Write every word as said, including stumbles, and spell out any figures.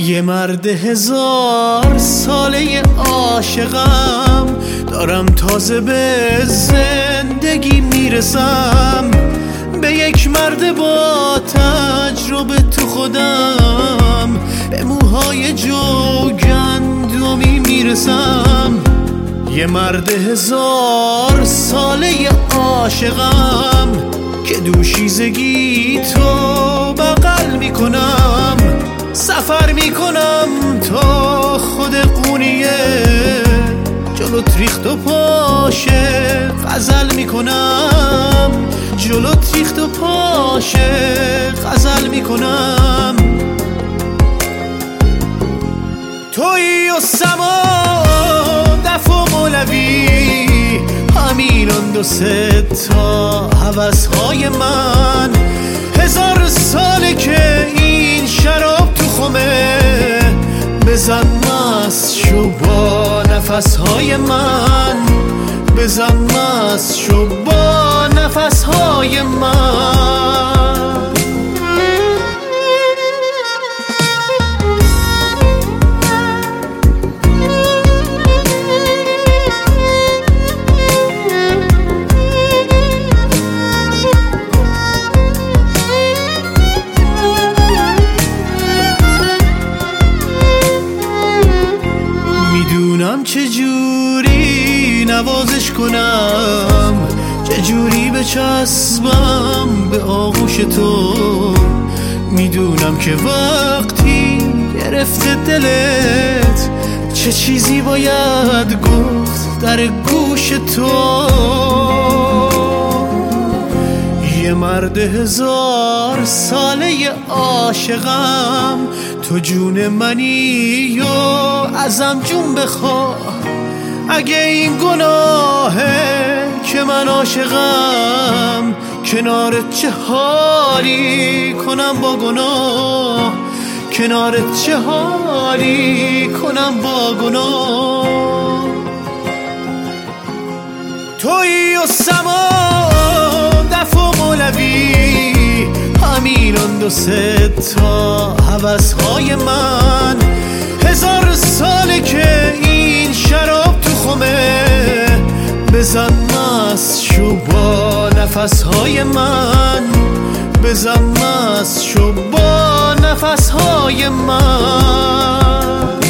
یه مرد هزار ساله عاشقم، دارم تازه به زندگی میرسم. به یک مرد با تجربه تو خودم، به موهای جوگندمی میرسم. یه مرد هزار ساله عاشقم که دوشیزگی تو بغل میکنم. سفر میکنم تا خود قونیه، جلوت ریخت و پاشه غزل میکنم. جلوت ریخت و پاشه غزل میکنم. تویی و سما دف و مولوی، همینان دو سه تا هوس‌های من. هزار ساله که این شراب تو خمه، بزن مست شو با نفس‌های من. بزن مست شو با نفس‌های من. میدونم چجوری نوازش کنم، چجوری بچسبم به آغوش تو. میدونم که وقتی گرفته دلت، چه چیزی باید گفت در گوش تو. یه مرد هزار ساله عاشقم، تو جون منی و ازم جون بخواه. اگه این گناهه که من عاشقم، کنارت چه حالی کنم با گناه. کنارت چه حالی کنم با گناه. تویی و سما دف و مولوی، همینان دو سه تا هوس‌های من. هزار ساله که این شراب تو خمه، بزن مست شو با نفس‌های من. بزن مست شو با نفس‌های من.